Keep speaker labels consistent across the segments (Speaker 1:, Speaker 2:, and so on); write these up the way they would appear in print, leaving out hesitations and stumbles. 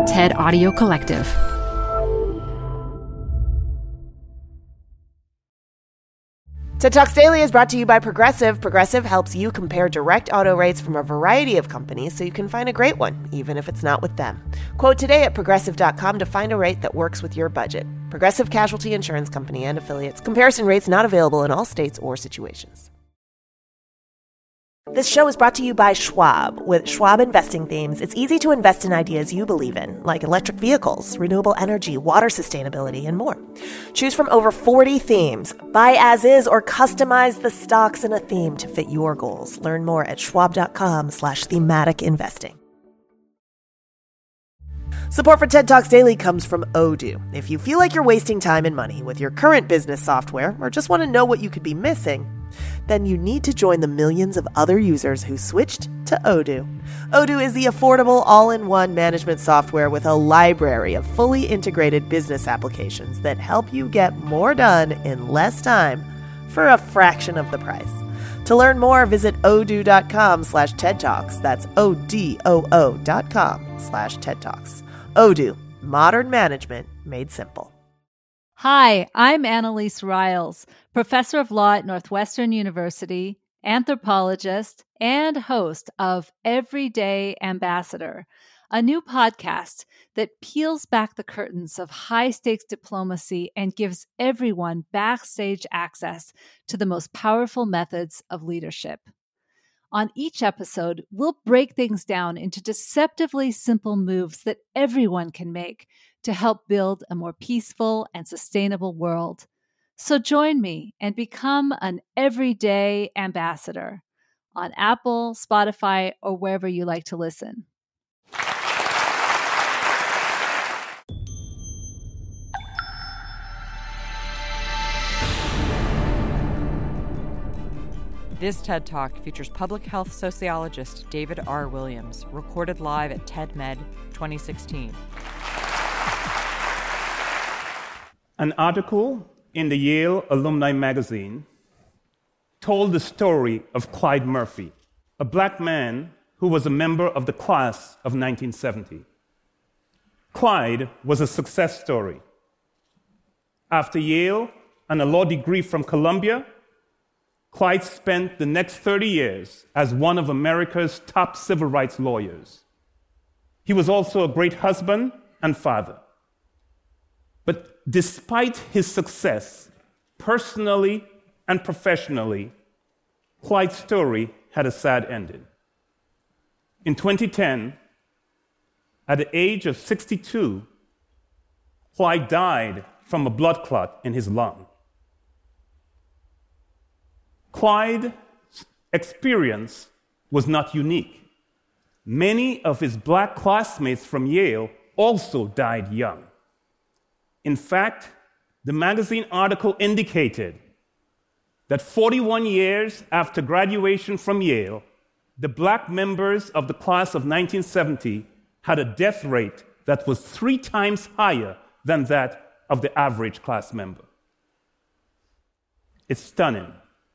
Speaker 1: TED Audio Collective.
Speaker 2: TED Talks Daily is brought to you by Progressive. Progressive helps you compare direct auto rates from a variety of companies so you can find a great one, even if it's not with them. Quote today at Progressive.com to find a rate that works with your budget. Progressive Casualty Insurance Company and Affiliates. Comparison rates not available in all states or situations. This show is brought to you by Schwab. With Schwab investing themes, it's easy to invest in ideas you believe in, like electric vehicles, renewable energy, water sustainability, and more. Choose from over 40 themes. Buy as is or customize the stocks in a theme to fit your goals. Learn more at schwab.com/thematic investing. Support for TED Talks Daily comes from Odoo. If you feel like you're wasting time and money with your current business software or just want to know what you could be missing, then you need to join the millions of other users who switched to Odoo. Odoo is the affordable all-in-one management software with a library of fully integrated business applications that help you get more done in less time for a fraction of the price. To learn more, visit odoo.com/TED Talks. That's ODOO.com/TED Talks. Odoo, modern management made simple.
Speaker 3: Hi, I'm Annalise Riles, professor of law at Northwestern University, anthropologist, and host of Everyday Ambassador, a new podcast that peels back the curtains of high-stakes diplomacy and gives everyone backstage access to the most powerful methods of leadership. On each episode, we'll break things down into deceptively simple moves that everyone can make to help build a more peaceful and sustainable world. So join me and become an everyday ambassador on Apple, Spotify, or wherever you like to listen.
Speaker 4: This TED Talk features public health sociologist David R. Williams, recorded live at TEDMed 2016.
Speaker 5: An article in the Yale Alumni Magazine told the story of Clyde Murphy, a black man who was a member of the class of 1970. Clyde was a success story. After Yale and a law degree from Columbia, Clyde spent the next 30 years as one of America's top civil rights lawyers. He was also a great husband and father. But despite his success, personally and professionally, Clyde's story had a sad ending. In 2010, at the age of 62, Clyde died from a blood clot in his lung. Clyde's experience was not unique. Many of his black classmates from Yale also died young. In fact, the magazine article indicated that 41 years after graduation from Yale, the black members of the class of 1970 had a death rate that was 3 times higher than that of the average class member. It's stunning.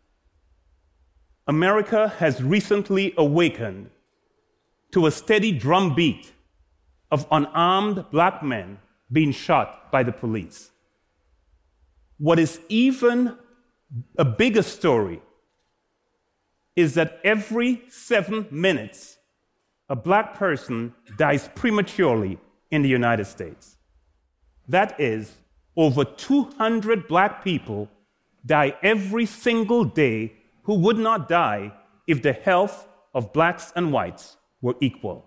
Speaker 5: America has recently awakened to a steady drumbeat of unarmed black men being shot by the police. What is even a bigger story is that every 7 minutes, a black person dies prematurely in the United States. That is, over 200 black people die every single day who would not die if the health of blacks and whites were equal.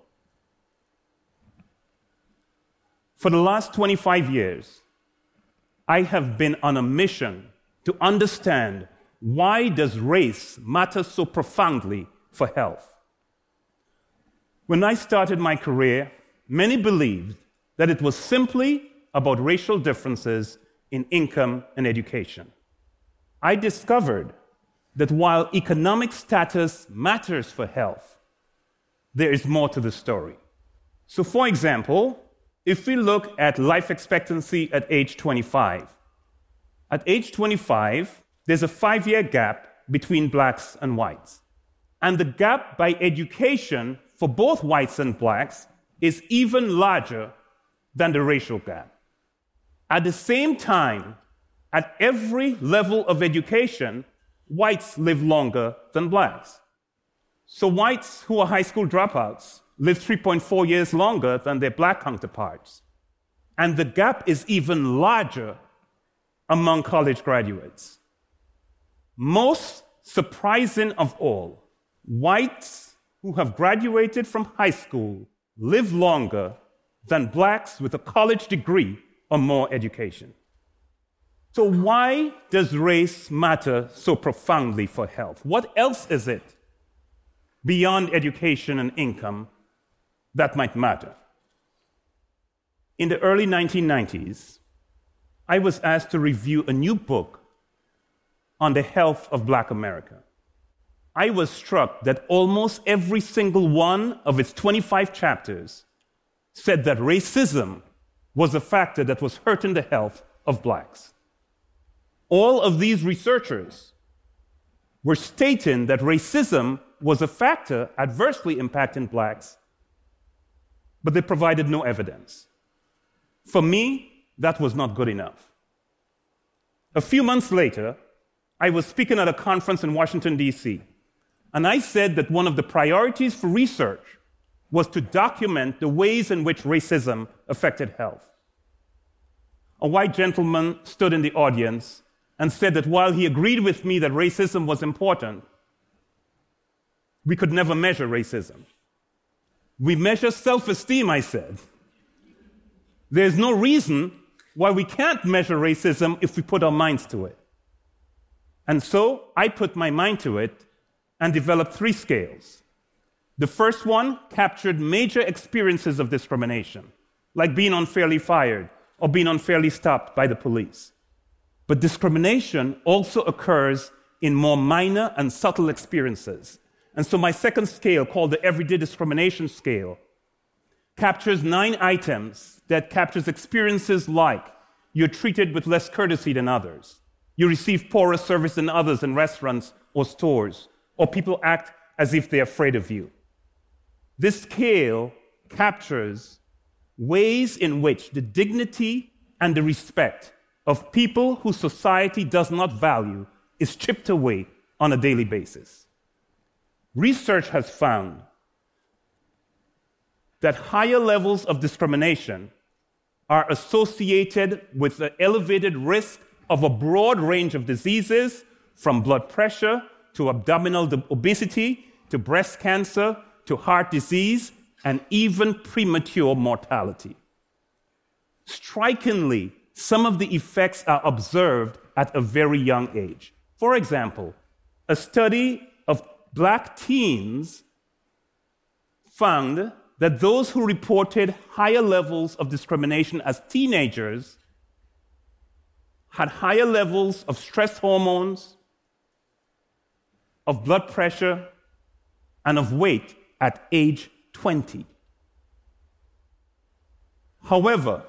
Speaker 5: For the last 25 years, I have been on a mission to understand why does race matter so profoundly for health. When I started my career, many believed that it was simply about racial differences in income and education. I discovered that while economic status matters for health, there is more to the story. So, for example, if we look at life expectancy at age 25, at age 25, there's a 5-year gap between blacks and whites. And the gap by education for both whites and blacks is even larger than the racial gap. At the same time, at every level of education, whites live longer than blacks. So whites who are high school dropouts live 3.4 years longer than their black counterparts. And the gap is even larger among college graduates. Most surprising of all, whites who have graduated from high school live longer than blacks with a college degree or more education. So why does race matter so profoundly for health? What else is it beyond education and income that might matter? In the early 1990s, I was asked to review a new book on the health of Black America. I was struck that almost every single one of its 25 chapters said that racism was a factor that was hurting the health of blacks. All of these researchers were stating that racism was a factor adversely impacting blacks, but they provided no evidence. For me, that was not good enough. A few months later, I was speaking at a conference in Washington, D.C., and I said that one of the priorities for research was to document the ways in which racism affected health. A white gentleman stood in the audience and said that while he agreed with me that racism was important, we could never measure racism. We measure self-esteem, I said. There's no reason why we can't measure racism if we put our minds to it. And so I put my mind to it and developed 3 scales. The first one captured major experiences of discrimination, like being unfairly fired or being unfairly stopped by the police. But discrimination also occurs in more minor and subtle experiences. And so my second scale, called the Everyday Discrimination Scale, captures 9 items that captures experiences like you're treated with less courtesy than others, you receive poorer service than others in restaurants or stores, or people act as if they're afraid of you. This scale captures ways in which the dignity and the respect of people whose society does not value is chipped away on a daily basis. Research has found that higher levels of discrimination are associated with the elevated risk of a broad range of diseases, from blood pressure to abdominal obesity to breast cancer to heart disease and even premature mortality. Strikingly, some of the effects are observed at a very young age. For example, a study of Black teens found that those who reported higher levels of discrimination as teenagers had higher levels of stress hormones, of blood pressure, and of weight at age 20. However,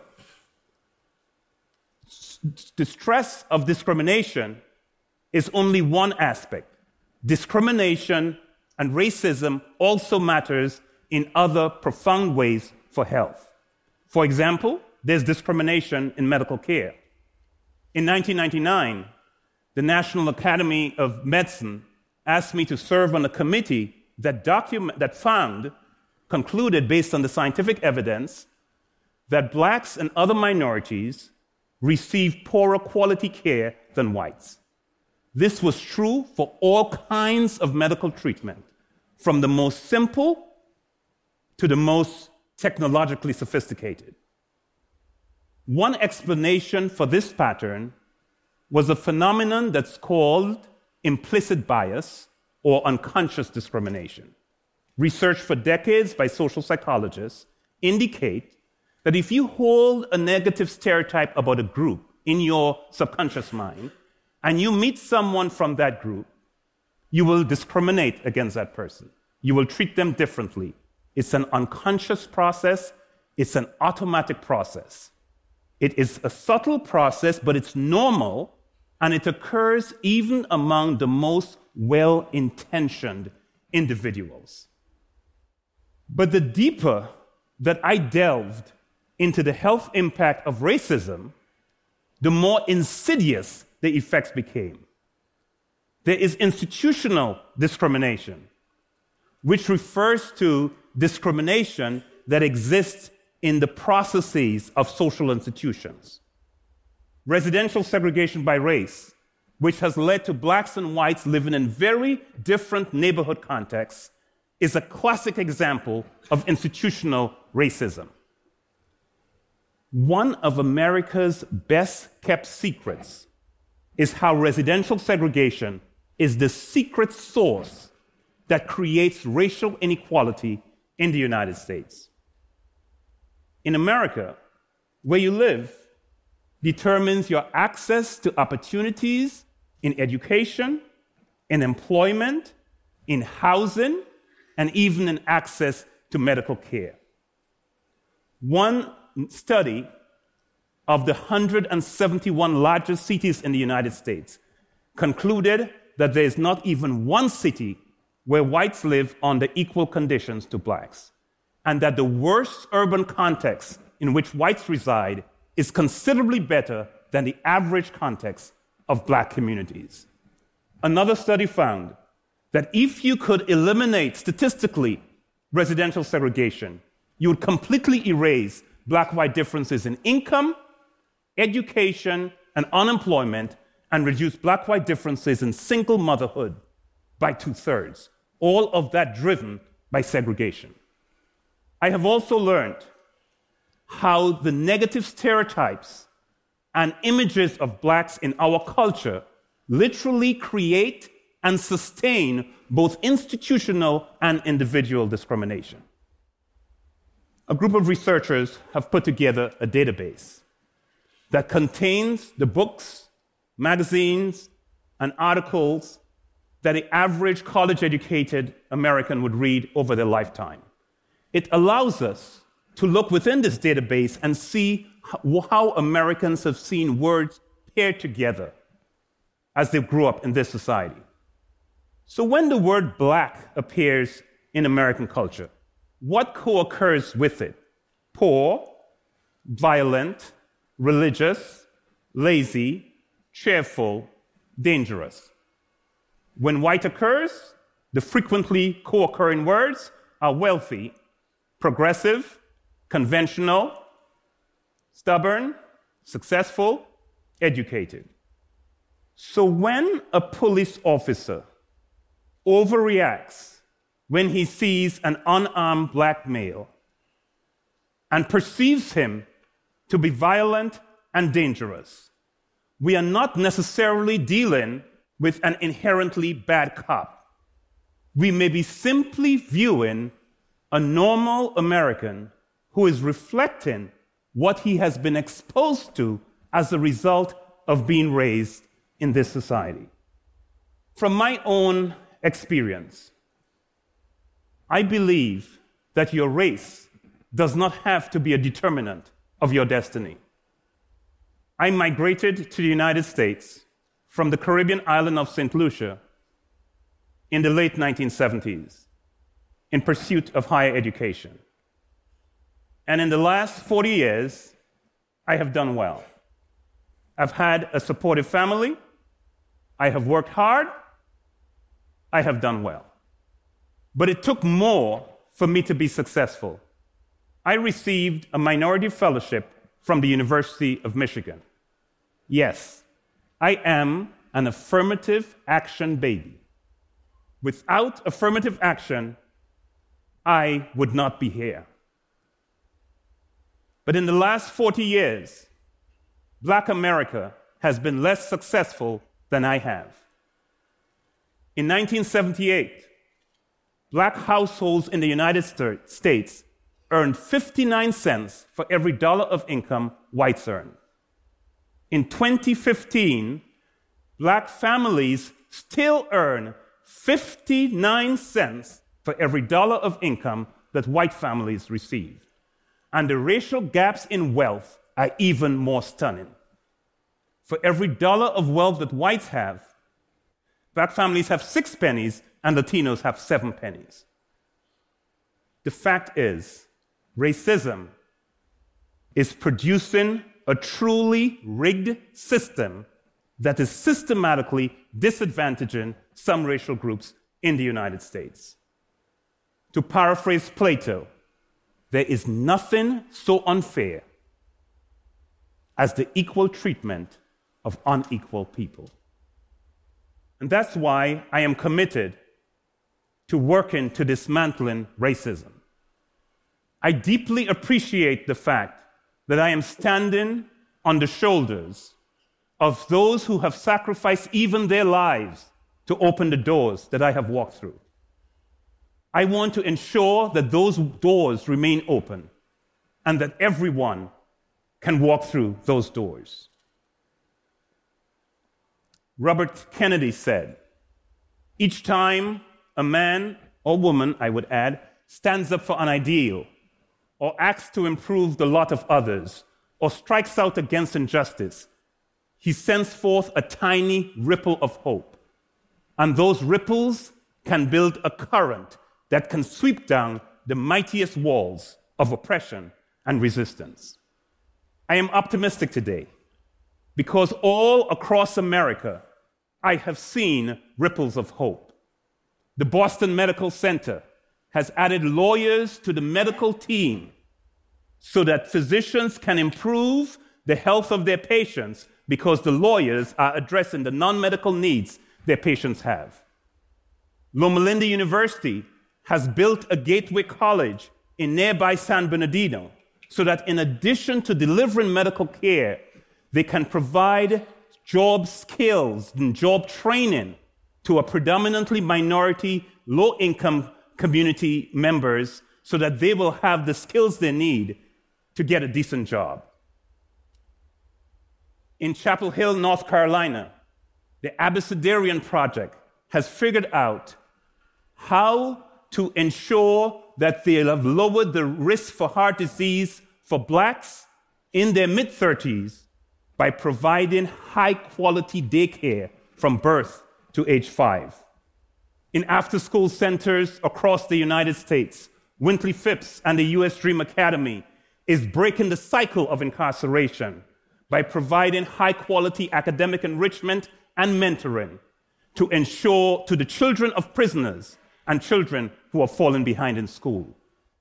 Speaker 5: the stress of discrimination is only one aspect. Discrimination and racism also matters in other profound ways for health. For example, there's discrimination in medical care. In 1999, the National Academy of Medicine asked me to serve on a committee that concluded based on the scientific evidence that blacks and other minorities receive poorer quality care than whites. This was true for all kinds of medical treatment, from the most simple to the most technologically sophisticated. One explanation for this pattern was a phenomenon that's called implicit bias or unconscious discrimination. Research for decades by social psychologists indicate that if you hold a negative stereotype about a group in your subconscious mind, and you meet someone from that group, you will discriminate against that person. You will treat them differently. It's an unconscious process. It's an automatic process. It is a subtle process, but it's normal, and it occurs even among the most well-intentioned individuals. But the deeper that I delved into the health impact of racism, the more insidious the effects became. There is institutional discrimination, which refers to discrimination that exists in the processes of social institutions. Residential segregation by race, which has led to blacks and whites living in very different neighborhood contexts, is a classic example of institutional racism. One of America's best-kept secrets is how residential segregation is the secret source that creates racial inequality in the United States. In America, where you live determines your access to opportunities in education, in employment, in housing, and even in access to medical care. One study of the 171 largest cities in the United States concluded that there is not even one city where whites live under equal conditions to blacks, and that the worst urban context in which whites reside is considerably better than the average context of black communities. Another study found that if you could eliminate statistically residential segregation, you would completely erase black-white differences in income, education, and unemployment, and reduce black-white differences in single motherhood by 2/3. All of that driven by segregation. I have also learned how the negative stereotypes and images of blacks in our culture literally create and sustain both institutional and individual discrimination. A group of researchers have put together a database that contains the books, magazines, and articles that the average college-educated American would read over their lifetime. It allows us to look within this database and see how Americans have seen words paired together as they grew up in this society. So when the word black appears in American culture, what co-occurs with it? Poor, violent, religious, lazy, cheerful, dangerous. When white occurs, the frequently co-occurring words are wealthy, progressive, conventional, stubborn, successful, educated. So when a police officer overreacts when he sees an unarmed black male and perceives him to be violent and dangerous, we are not necessarily dealing with an inherently bad cop. We may be simply viewing a normal American who is reflecting what he has been exposed to as a result of being raised in this society. From my own experience, I believe that your race does not have to be a determinant of your destiny. I migrated to the United States from the Caribbean island of St. Lucia in the late 1970s in pursuit of higher education. And in the last 40 years, I have done well. I've had a supportive family. I have worked hard. I have done well. But it took more for me to be successful. I received a minority fellowship from the University of Michigan. Yes, I am an affirmative action baby. Without affirmative action, I would not be here. But in the last 40 years, Black America has been less successful than I have. In 1978, Black households in the United States earned 59 cents for every dollar of income whites earn. In 2015, Black families still earn 59 cents for every dollar of income that white families receive. And the racial gaps in wealth are even more stunning. For every dollar of wealth that whites have, Black families have 6 pennies and Latinos have 7 pennies. The fact is, racism is producing a truly rigged system that is systematically disadvantaging some racial groups in the United States. To paraphrase Plato, there is nothing so unfair as the equal treatment of unequal people. And that's why I am committed to working to dismantling racism. I deeply appreciate the fact that I am standing on the shoulders of those who have sacrificed even their lives to open the doors that I have walked through. I want to ensure that those doors remain open and that everyone can walk through those doors. Robert Kennedy said, "Each time a man or woman, I would add, stands up for an ideal, or acts to improve the lot of others, or strikes out against injustice, he sends forth a tiny ripple of hope. And those ripples can build a current that can sweep down the mightiest walls of oppression and resistance." I am optimistic today because all across America, I have seen ripples of hope. The Boston Medical Center has added lawyers to the medical team so that physicians can improve the health of their patients because the lawyers are addressing the non-medical needs their patients have. Loma Linda University has built a gateway college in nearby San Bernardino so that in addition to delivering medical care, they can provide job skills and job training to a predominantly minority, low-income community members so that they will have the skills they need to get a decent job. In Chapel Hill, North Carolina, the Abecedarian Project has figured out how to ensure that they have lowered the risk for heart disease for blacks in their mid-30s by providing high-quality daycare from birth to age 5. In after-school centers across the United States, Wintley Phipps and the U.S. Dream Academy is breaking the cycle of incarceration by providing high-quality academic enrichment and mentoring to ensure to the children of prisoners and children who are falling behind in school.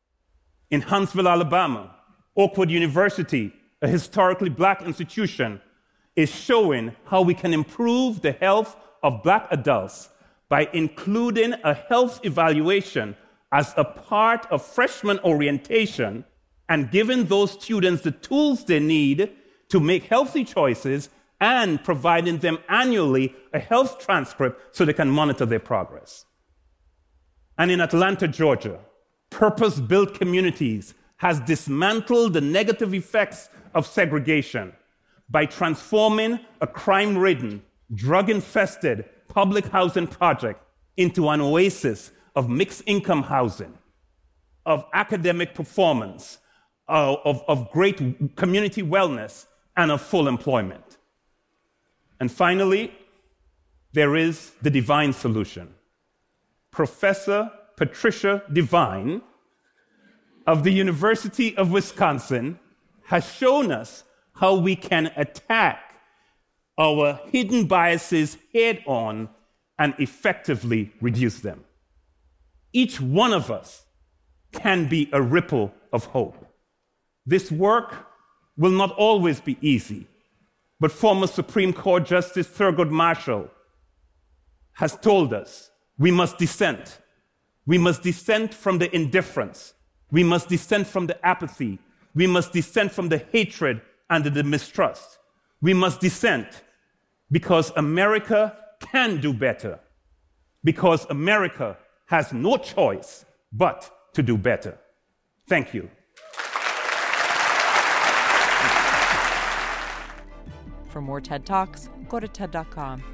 Speaker 5: In Huntsville, Alabama, Oakwood University, a historically black institution, is showing how we can improve the health of black adults by including a health evaluation as a part of freshman orientation and giving those students the tools they need to make healthy choices and providing them annually a health transcript so they can monitor their progress. And in Atlanta, Georgia, Purpose-Built Communities has dismantled the negative effects of segregation by transforming a crime-ridden, drug-infested public housing project into an oasis of mixed-income housing, of academic performance, of great community wellness, and of full employment. And finally, there is the Divine solution. Professor Patricia Devine of the University of Wisconsin has shown us how we can attack our hidden biases head-on and effectively reduce them. Each one of us can be a ripple of hope. This work will not always be easy, but former Supreme Court Justice Thurgood Marshall has told us we must dissent. We must dissent from the indifference. We must dissent from the apathy. We must dissent from the hatred and the mistrust. We must dissent because America can do better, because America has no choice but to do better. Thank you.
Speaker 4: For more TED Talks, go to TED.com.